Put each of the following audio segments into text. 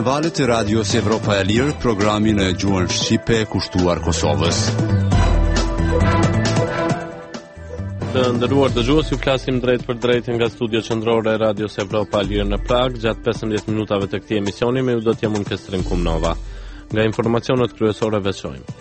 valët e Radios Evropa e Lirë, programin e gjuhën shqipe kushtuar Kosovës. Të nderuar dëgjues, ju flasim drejt për drejt nga studio qendrore e Radios Evropa e Lirë në Prag. Gjatë 15 minutave të këtij emisioni me ju do të jam unë Kestrim Kumnova. Nga informacionet kryesore veçojmë.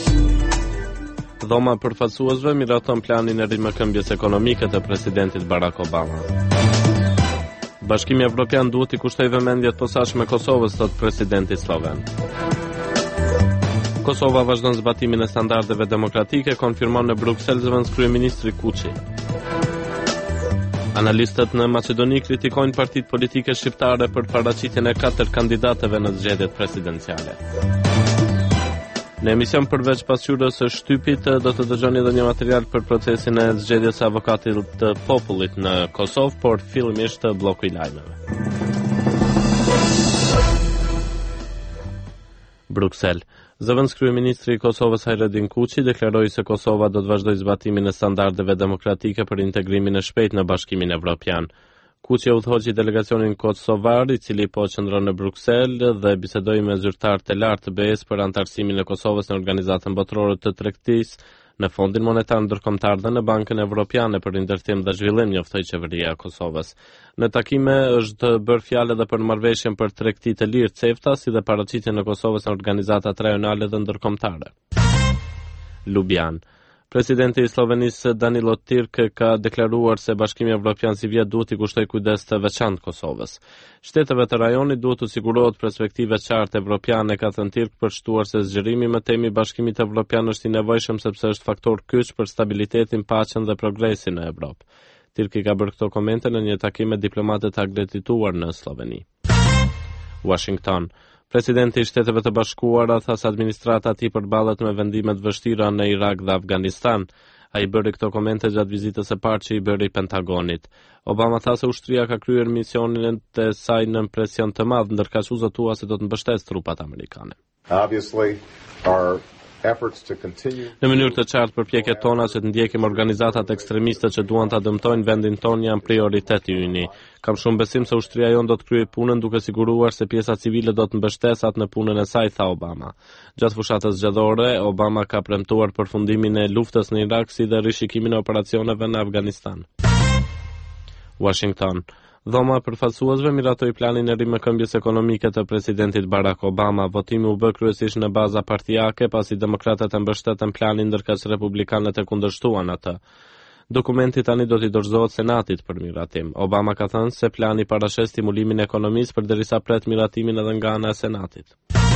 Dhoma e përfaqësuesve miraton planin e rimëkëmbjes ekonomike të presidentit Barack Obama. Bashkimi Evropian duhet i kushtoj vëmendje të posaçme Kosovës, thot presidenti sloven. Kosova vazhdon zbatimin e standardeve demokratike, konfirmon në Bruksel zëvendës kryeministri Kuçi. Analistët në Maqedoni kritikojnë partitë politike shqiptare për paraqitjen e 4 kandidatëve në zgjedhjet presidenciale. Në emision përveç pasqyrës së shtypit do të dëgjoni edhe një material për procesin e zgjedhjes së avokatit të popullit në Kosovë, por fillimisht bloku i lajmeve. Bruksel. Zëvendës kryeministri i Kosovës Hajredin Kuçi deklaroi se Kosova do të vazhdojë zbatimin e standardeve demokratike për integrimin e shpejtë në Bashkimin Evropian. Kuçi udhëhoqi delegacionin kosovar, i cili po qëndron në Bruksel dhe bisedoi me zyrtarë të lartë të BE-s për anëtarësimin e Kosovës në Organizatën Botërore të Tregtisë, në Fondin Monetar Ndërkombëtar dhe në Bankën Evropiane për Ndërtim dhe Zhvillim, njoftoi qeveria e Kosovës. Në takime është bërë fjalë edhe për marrëveshjen për tregti të lirë CEFTA, si dhe paraqitjen e Kosovës në organizata rajonale dhe ndërkombëtare. Lubian. Presidenti i Slovenisë Danilo Tirk ka deklaruar se Bashkimi Evropian si vjet duhet i kushtoj kujdes të veçantë Kosovës. Shteteve të rajonit duhet të sigurohet perspektive qartë evropiane, ka thënë Tirk, përshtuar se zgjerimi me temën e Bashkimit Evropian është i nevojshëm sepse është faktor kyç për stabilitetin, paqen dhe progresin në Evropë. Tirk i ka bërë këto komente në një takim me diplomatët akredituar në Sloveni. Washington. Presidenti i Shteteve të Bashkuara tha se administrata e tij përballet me vendime të vështira në Irak dhe Afganistan. Ai bëri këto komente gjatë vizitës së parë që i bëri Pentagonit. Obama tha se ushtria ka kryer misionin e saj në presion të madh, ndërka që zotua se do të mbështesë trupat amerikane. Në mënyrë të qartë, përpjekjet tona që të ndjekim organizatat ekstremiste që duan ta dëmtojnë vendin ton janë prioriteti yni. Kam shumë besim se ushtria jon do të kryejë punën duke siguruar se pjesa civile do të mbështesat në punën e saj, tha Obama. Gjatë fushatës zgjedhore, Obama ka premtuar përfundimin e luftës në Irak si dhe rishikimin e operacioneve në Afganistan. Washington. Dhoma e përfaqësuesve miratoi planin e rimëkëmbjes ekonomike të presidentit Barack Obama. Votimi u bë kryesisht në baza partijake, pasi demokratët e mbështetën planin ndërkaq republikanët e kundërshtuan atë. Dokumenti tani do t'i dorëzohet Senatit për miratim. Obama ka thënë se plani parashes stimulimin e ekonomisë përderisa pret miratimin edhe nga ana e Senatit.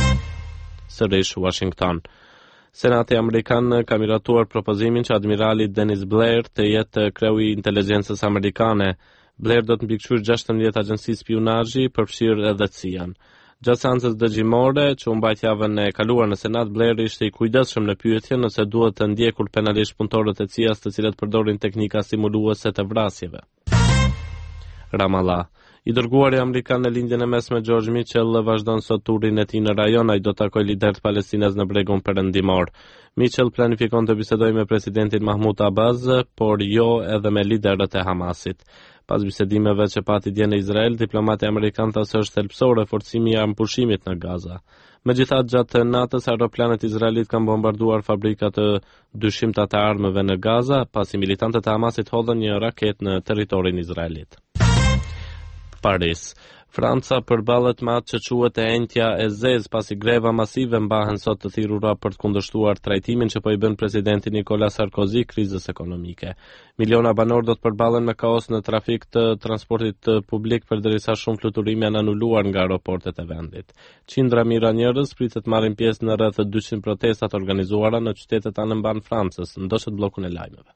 Sërish Washington. Senati Amerikan ka miratuar propozimin që admirali Dennis Blair të jetë kreu i inteligjencës amerikane. Blair do të mbikëqyrë 16 agjenci spionazhi, përfshirë edhe CIA-n. Gjatë seancës dëgjimore që u mbajt javën e kaluar në Senat, Blair ishte i kujdesshëm në pyetje nëse duhet të ndjekur penalisht punëtorët e CIA-s të cilët përdorin teknika stimuluese të vrasjeve. Ramallah. I dërguari amerikan në lindjen e mesme George Mitchell vazhdon sot turin e tij në rajon. Ai do të takojë liderët palestinez në bregun perëndimor. Mitchell planifikon të bisedojë me presidentin Mahmud Abbas, por jo edhe me liderët e Hamasit. Pas bisedimeve që pati dje në Izrael, diplomati amerikan tha se është thelbësore forcimi i armëpushimit në Gaza. Megjithatë, gjatë natës aeroplanet izraelit kanë bombarduar fabrika të dyshimta të armëve në Gaza, pasi militantët e Hamasit hodhën një raketë në territorin izraelit. Paris. Franca përballet me atë që quhet e enjtja e zezë, pasi greva masive mbahen sot të thirrura për të kundërshtuar trajtimin që po i bën presidenti Nicolas Sarkozy krizës ekonomike. Miliona banor do të përballen me kaos në trafik të transportit publik përderisa shumë fluturime janë anuluar nga aeroportet e vendit. Qindra mijëra njerëz pritet marrin pjesë në rreth 200 protestat organizuara në qytetet anëmban Francës, ndoshta bllokun e lajmeve.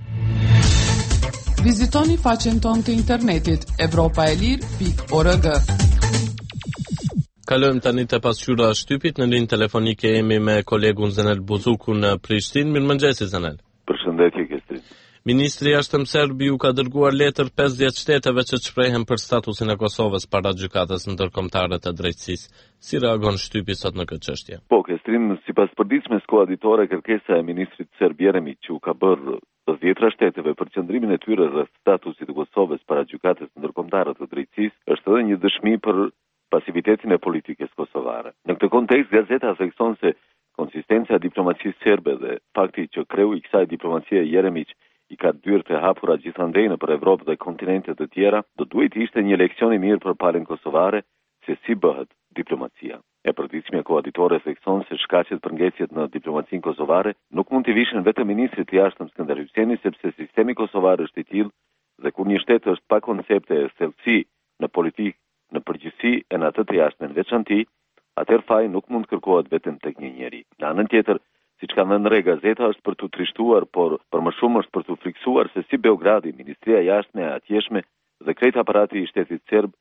Vizitoni faqen tonë të internetit evropaelir.org. Kalojmë tani te pasqyra e shtypit. Në linjë telefonike jemi me kolegun Zenel Buzuku në Prishtinë. Mirëmëngjes Zenel. Përshëndetje Kestri. Ministri i Jashtëm serb u ka dërguar letër 50 shteteve që shprehen për statusin e Kosovës para gjykatës ndërkombëtare të drejtësisë. Si reagon shtypi sot në këtë çështje? Po, Kestrin, sipas përditshmes koaditore, kërkesa e ministrit serb Jeremić që u ka bërë 10 shteteve për qëndrimin e tyre rreth statusit të Kosovës para gjykatës ndërkombëtare të drejtësisë është edhe një dëshmi për pasivitetin e politikës kosovare. Në këtë kontekst, gazeta thekson se konsistenca e diplomacisë serbe dhe fakti që kreu i kësaj diplomacie Jeremić i ka dyert e hapura gjithandej nëpër Evropë dhe kontinente të tjera, do duhet ishte një leksion i mirë për palën kosovare se si bëhet diplomacia. E përditshmja koaditore thekson se shkaqet për ngecjet në diplomacinë kosovare nuk mund t'i vishin vetëm ministrit të jashtëm Skënder Hyçeni, sepse sistemi kosovar është i tillë dhe kur një shtet është pa koncepte e thellësi në politikë, në përgjithësi e në atë të jashtme në veçanti, atëherë faji nuk mund kërkohet vetëm tek një njeri. Në anën tjetër, siç ka thënë re gazeta, është për t'u trishtuar, por për më shumë është për t'u friksuar se si Beogradi, Ministria e Jashtme e Atjeshme dhe krejt aparati i shtetit serb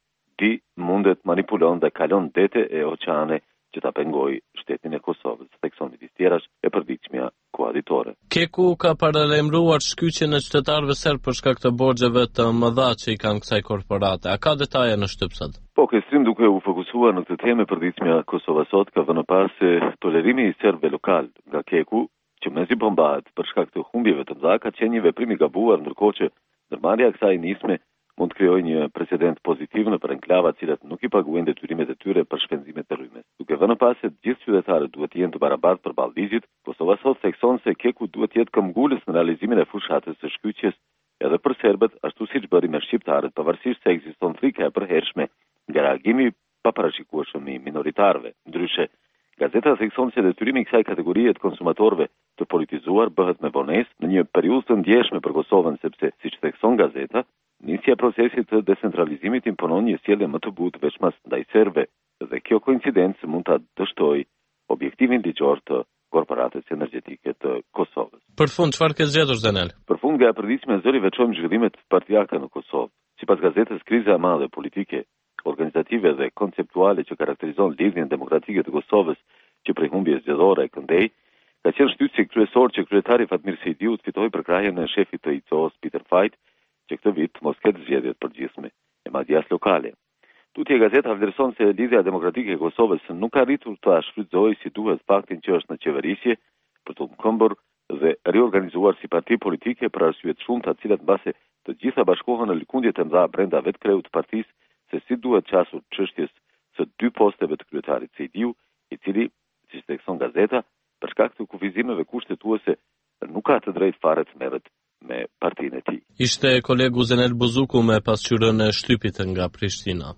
mundet manipulon dhe kalon dete e oqeane që ta pengoj shtetin e Kosovës, thekson midis tjerash e përditshmja koaditore. Keku ka paralajmëruar shkyqjen e qytetarëve serb për shkak të borxheve të mëdha që i kanë kësaj korporate. A ka detaje në shtypsat? Po, Kestrim duke u fokusuar në këtë temë, përditshmja Kosova sot ka vënë pas se tolerimi i serbëve lokal nga Keku, që mezi po mbahet për shkak të humbjeve të mëdha, ka qenë një veprim i gabuar, ndërkohë që ndërmarrja e kësaj nisme mund të krijojë një precedent pozitiv në për enklava të cilat nuk i paguajnë detyrimet e tyre për shpenzimet e rrymes. Duke vënë pas se të gjithë qytetarët duhet të jenë të barabartë përballë ligjit, Kosova sot thekson se Keku duhet të jetë këmbgulës në realizimin e fushatës së shkyqjes edhe për serbët, ashtu siç bëri me shqiptarët, pavarësisht se ekziston frika e përhershme nga reagimi pa parashikueshëm i minoritarëve. Ndryshe, gazeta thekson se detyrimi i kësaj kategorie të konsumatorëve të politizuar bëhet me vonesë në një periudhë të ndjeshme për Kosovën, sepse siç thekson gazeta, nisja e procesit të decentralizimit imponon një sjellje më të butë veçmas ndaj serbëve dhe kjo koincidencë mund ta dështojë objektivin ligjor të korporatës energjetike të Kosovës. Për fund, çfarë ke zgjedhur Zenel? Për fund, nga e përditshme zëri veçojmë zhvillimet partijake në Kosovë. Sipas gazetës, kriza e madhe politike, organizative dhe konceptuale që karakterizon lidhjen demokratike të Kosovës që prej humbjes zgjedhore e këndej, ka qenë shtytësi kryesor që kryetari Fatmir Sejdiu fitoi përkrahjen e shefit të ICO-s Peter Fajt, që këtë vit mos ketë zgjedhje të përgjithshme e madje as lokale. Tutje gazeta vlerëson se lidhja demokratike e Kosovës nuk ka arritur të shfrytëzojë si duhet faktin që është në qeverisje për të këmbur dhe riorganizuar si parti politike për arsye të shumta, të cilat mbase të gjitha bashkohen në lëkundje të mëdha brenda vetë kreut të partisë se si duhet qasur çështjes së dy posteve të kryetarit Sejdiu, i cili, siç thekson gazeta, për shkak të kufizimeve kushtetuese nuk ka të drejtë fare të merret me partinë e tij. Ishte kolegu Zenel Buzuku me pasqyrën e shtypit nga Prishtina.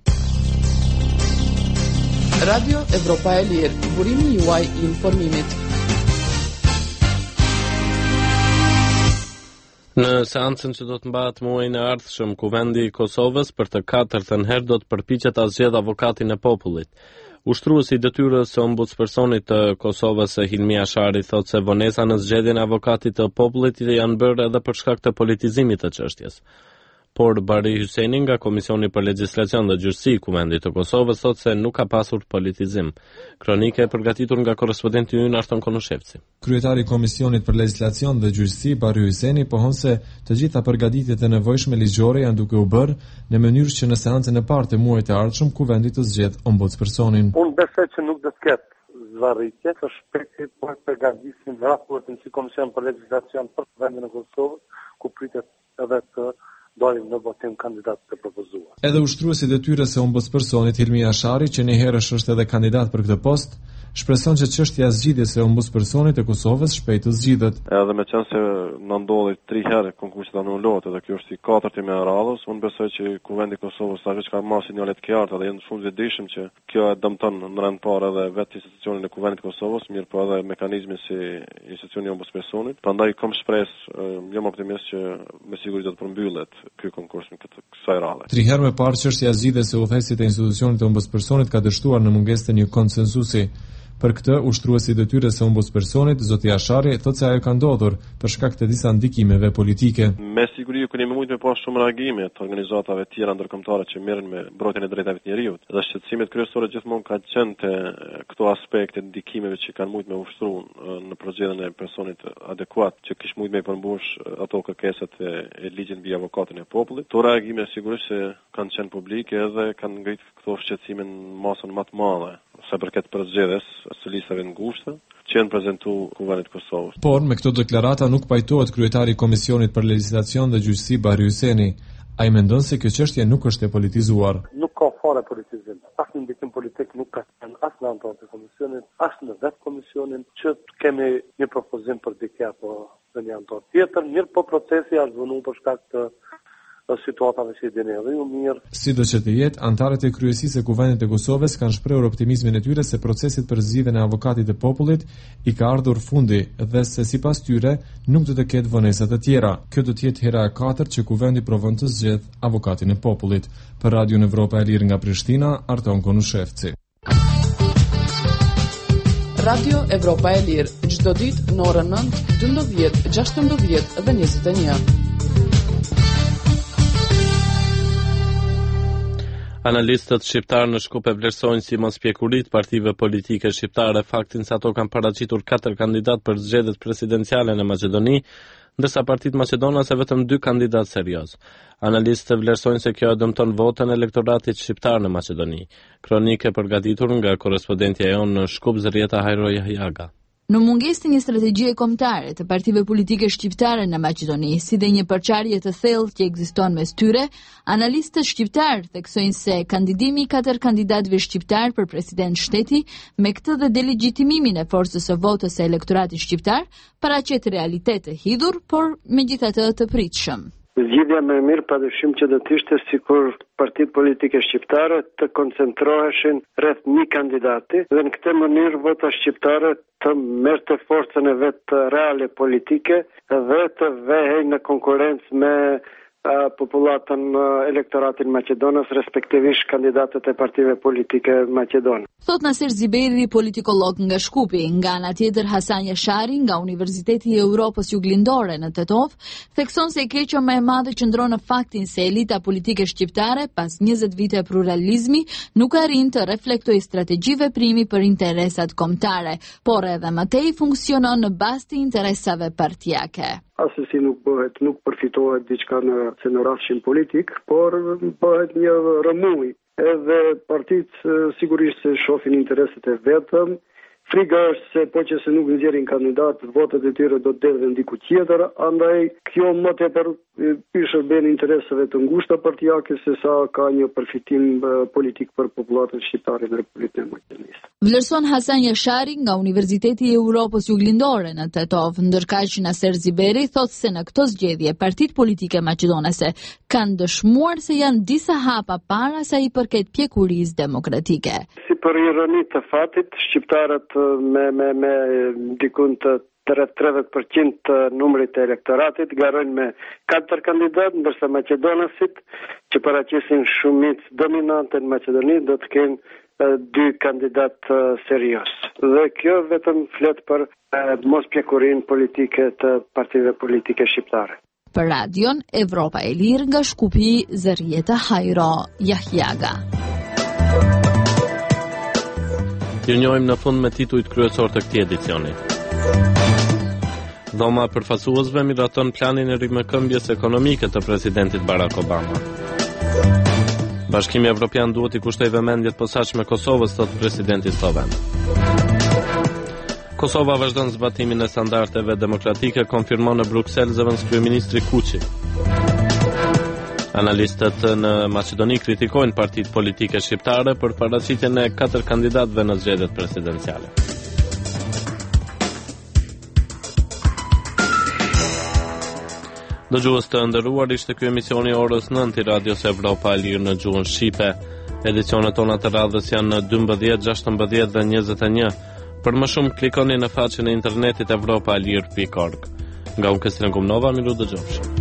Radio Evropa e Lirë, burimi juaj i informimit. Në seancën që do të mbahet muajin e ardhshëm, Kuvendi i Kosovës për të katërtën herë do të përpiqet ta zgjedhë avokatin e popullit. Ushtruesi i detyrës së ombudspersonit të Kosovës Hilmi Ashari thotë se vonesa në zgjedhjen e avokatit të popullit janë bërë edhe për shkak të politizimit të çështjes. Por Bari Hyçeni nga Komisioni për Legjislacion dhe Gjyqësi i Kuvendit të Kosovës thotë se nuk ka pasur politizim. Kronika e përgatitur nga korrespondenti ynë Arton Konushevci. Kryetari i Komisionit për Legjislacion dhe Gjyqësi Bari Hyçeni pohon se të gjitha përgatitjet e nevojshme ligjore janë duke u bërë në mënyrë që në seancën e parë të muajit të ardhshëm Kuvendi të zgjedhë ombudspersonin. Unë besoj që nuk do të ketë zvarritje, të shpejti po përgatisim raportin si Komision për Legjislacion për Kuvendin e Kosovës, ku pritet edhe të dalim në votim kandidat të propozuar. Edhe ushtruesi i detyrës së ombudspersonit Hilmi Ashari, që një herë është edhe kandidat për këtë post, shpreson që çështja e zgjidhjes së ombudspersonit të Kosovës shpejt të zgjidhet. Edhe me qenë se na ndodhi 3 herë konkursi të anullohet dhe kjo është i katërti me radhës, unë besoj që Kuvendi i Kosovës tashmë ka marrë sinjale të qarta dhe janë shumë të vëdijshëm që kjo e dëmton në rend parë edhe vetë institucionin e Kuvendit të Kosovës, mirë po edhe mekanizmin si institucioni i ombudspersonit. Prandaj kam shpresë, jam optimist që me siguri do të përmbyllet ky konkurs në kësaj radhe. 3 herë më parë çështja e zgjidhjes së udhëheqësit të institucionit të ombudspersonit ka dështuar në mungesë të një konsensusi. Për këtë, ushtruesi i detyrës së ombudspersonit, zoti Ashari, thotë se ajo ka ndodhur për shkak të disa ndikimeve politike. Me siguri kemi mujtë me pas shumë reagime të organizatave të tjera ndërkombëtare që merren me mbrojtjen e drejtave të njerëzit. Dhe shqetësimet kryesore gjithmonë kanë qenë te këto aspekte ndikimeve që kanë mujtë me ushtruar në përgjithësinë e personit adekuat që kish mujtë me përmbush ato kërkesat e ligjit mbi avokatin e popullit. Këto reagime sigurisht se kanë qenë publike dhe kanë ngritur këto shqetësime në masën më të madhe sa përket përzgjedhjes së listave ngushta që janë prezantuar Kuvendit të Kosovës. Por me këto deklarata nuk pajtohet kryetari i Komisionit për Legjislacion dhe Gjyqësi Bari Hyçeni. Ai mendon se kjo çështje nuk është e politizuar. Nuk ka fare politizim. As në ndikim politik nuk ka qenë as në antar të komisionit, as në vetë komisionin, që kemi një propozim për dikja apo në një antar tjetër, mirë po procesi është vënu për shkak të situatave që i dini edhe ju mirë. Sido që të jetë, antarët e kryesisë së Kuvendit të Kosovës kanë shprehur optimizmin e tyre se procesit për zgjidhjen e avokatit të popullit i ka ardhur fundi dhe se sipas tyre nuk do të ketë vonesa të tjera. Kjo do të jetë hera e katërt që Kuvendi provon të zgjedh avokatin e popullit. Për Radio Evropa e Lirë nga Prishtina, Arton Konushevci. Radio Evropa e Lirë, çdo ditë në orën 9, 12, 16 dhe 21. Analistët shqiptarë në Shkup e vlerësojnë si mospjekurit partive politike shqiptare faktin se ato kanë paraqitur 4 kandidat për zgjedhjet presidenciale në Maqedoni, ndërsa Partitë Maqedonase vetëm 2 kandidat serioz. Analistët vlerësojnë se kjo dëmton votën e elektoratit shqiptar në Maqedoni. Kronikë e përgatitur nga korrespondentja jonë në Shkup Zërieta Hajro Jahjaga. Në mungesë të një strategjie kombëtare të partive politike shqiptare në Maqedoni, si dhe një përçarje të thellë që ekziston mes tyre, analistët shqiptar theksojnë se kandidimi i 4 kandidatëve shqiptar për president shteti, me këtë dhe delegjitimimin e forcës së votës së elektoratit shqiptar, paraqet realitet të hidhur, por megjithatë të pritshëm. Zgjidhja më e mirë padyshim që do të ishte sikur partitë politike shqiptare të koncentroheshin rreth një kandidati dhe në këtë mënyrë vota shqiptare të merrte forcën e vet reale politike dhe të vehej në konkurrencë me popullatën elektoratin maqedonës, respektivisht kandidatët e partive politike maqedone. Thot Nasir Ziberi, politikolog nga Shkupi, nga ana tjetër Hasan Jashari nga Universiteti i Europës Juglindore në Tetov, thekson se keqja më e madhe qëndron në faktin se elita politike shqiptare pas 20 vite pluralizmi nuk arrin të reflektojë strategji veprimi për interesat kombëtare, por edhe më tej funksionon në bazë të interesave partijake. Asesi nuk përfitohet diçka në rastin politik, por bëhet një rëmuj. Edhe partitë sigurisht se shohin intereset e vetëm. Friga është se po që se nuk nxjerrin kandidat, votat e tyre do të derdhen diku tjetër, andaj kjo më tepër i shërben interesave të ngushta partijake se sa ka një përfitim politik për popullatën shqiptare në Republikën e Maqedonisë. Vlerëson Hasan Jashari nga Universiteti i Europës Juglindore në Tetov, ndërkaq Nasir Ziberi thotë se në këto zgjedhje partitë politike maqedonase kanë dëshmuar se janë disa hapa para sa i përket pjekurisë demokratike. Si për ironi të fatit, shqiptarët me dikun të rreth 30% të numrit të elektoratit garojnë me 4 kandidat, ndërsa maqedonasit që paraqesin shumicë dominante në Maqedoni do të kenë 2 kandidat serioz. Dhe kjo vetëm flet për mospjekurinë politike të partive politike shqiptare. Për radion Evropa e Lirë nga Shkupi, Zërieta Hajro Jahjaga. Ju njohim në fund me titujt kryesor të këtij edicioni. Dhoma e përfaqësuesve miraton planin e rimëkëmbjes ekonomike të presidentit Barack Obama. Bashkimi Evropian duhet i kushtoj vëmendje të posaçme Kosovës, thot presidenti sloven. Kosova vazhdon zbatimin e standardeve demokratike, konfirmon në Bruksel zëvendës kryeministri Kuçi. Analistët në Maqedoni kritikojnë partitë politike shqiptare për paraqitjen e 4 kandidatëve në zgjedhjet presidenciale. Dëgjues të nderuar, ishte ky emisioni orës 9 i Radios Evropa e Lirë në gjuhën shqipe. Edicionet tona të radhës janë në 12, 16 dhe 21. Për më shumë klikoni në faqen e internetit evropaelir.org. Nga unë Këstin Kumnova, miru dëgjofshëm.